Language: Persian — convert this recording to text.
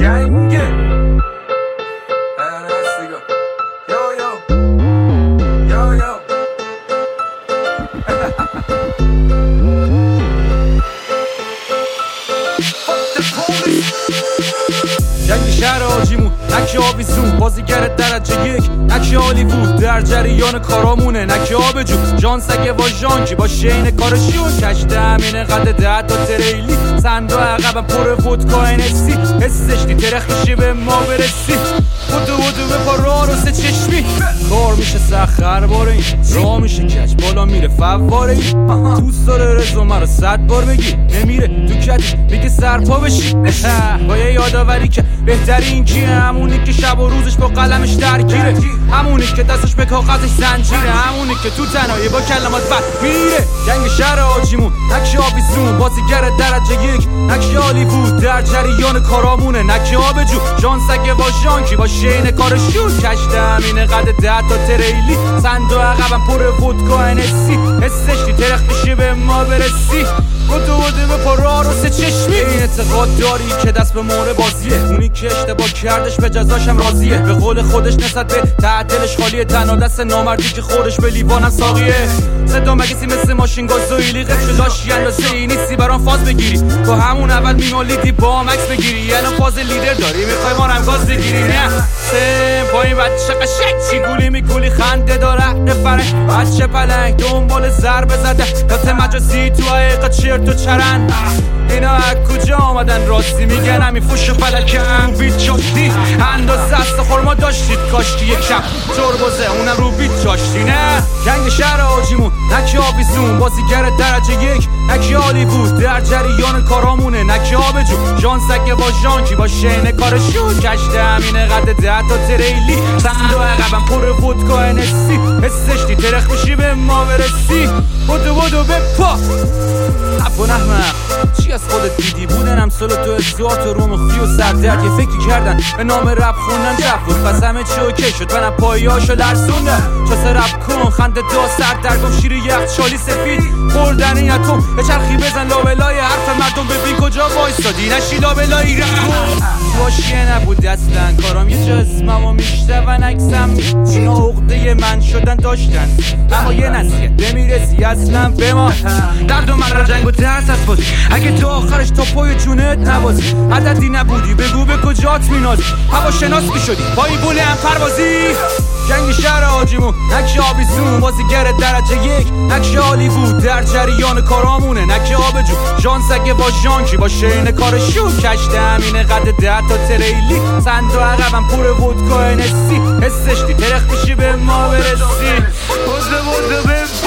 جنگه جنگ شهر آجیمون نکه آویزون بازیگر درجه یک نکه هالیوود در جریان کارامونه نکه آبجو جان سگه و ژانکی با شین کارشون کشته همینه قد 10 تا تریلی صندوق عقبم پر ودکا انسی حسش دی ترخیشی به ما برسی بودو به پا راه رو سه چشمی کار میشه سخر باره این راه میشه کچ بالا میره فواره این دوست داره رزومه رو 100 بار بگی نمیره تو کچ میگه سرپا بشی با یه یادآوری که بهترین کیه همونی که شب و روزش با قلمش درگیره همونی که دستش به کاغذش زنجیره همونی که تو تنهایی با کلمات بد میره جنگ شهر آجیمون نکه آویزون بازیگر درجه یک نکه هالیوود در جریان کارامونه نکه آبجو جان سگه و ژانکی با شین کارشون کشته همینه قد 10 تا تریلی صندوق عقبم پر ودکا انسی حسش دی ترخ میشه به ما برسی بودو به پا راه رو سه چشمی این اعتقاد داری که دست به مهره بازیه اونی که اشتباه کردش به جزاشم راضیه به قول خودش نسبت به تعدلش خالیه تنها دست نامردی که خودش به لیوانم ساقیه صدا مگسی مثل ماشین گازوئیلی قفش داشتی اندازه ای نیستی برام فاز بگیری تو همون اول میمالیدی با هم عکس بگیری الان فاز لیدر داری میخوای ما هم گاز بگیری نه با این بچه قشنگ چی گولی میگولی خنده داره نفره بچه پلنگ دنبال ضربه زده دست مجازی تو حقیقت چرت و چرن اینا از کجا آمدن راستی میگن همین فوش و فلل که هم بیت چاشتی اندازه است خورما داشتید کاشتی یکم تربازه اونم رو بیت چاشتی نه جنگ شهر آجیمون نکه آویزون بازیگر درجه یک نکه هالیوود در جریان کارامونه نکه آبجو جان سگه و ژانکی با شین کارشون کشته همینه قد 10 تا تریلی صندوق عقبم پر ودکا انسی حسش دی ترخ میشی به ما برسی بودو به پا ابون احمق چی از خودت دیدی بودن امثال تو ازیات و روم خی و سردرد یه فکری کردن به نام رپ خوندن جف بود پس همه چی اوکی شد منم پایهاشو لرزوندم چاسه رپ کن خنده دا سردرگم شیر یخچالی سفید خوردنی اتم به چرخی بزن لابلای حرف مردم ببین کجا وایسادی نشی لابلایی رپ کن باشیه نبود اصلا کارام یه جا اسمم و میشتون اکسم اینا عقده من شدن داشتن اما یه نصیحت نمیرسی اصلا به ما درد و من را جنگ و ترس از بازی اگه تو آخرش تا پای جونت نبازی عددی نبودی بگو به کجات مینازی هوا شناس میشدی با این بوله هم پروازی جنگ شهر آجیمون نکه آویزون بازیگر درجه یک نکه هالیوود در جریان کارامونه نکه آبجو جان سگه و ژانکی با شین کارشون کشته همینه قد 10 تا تریلی صندوق عقبم پر ودکا انسی حسش دی ترخ میشی به ما برسی بوده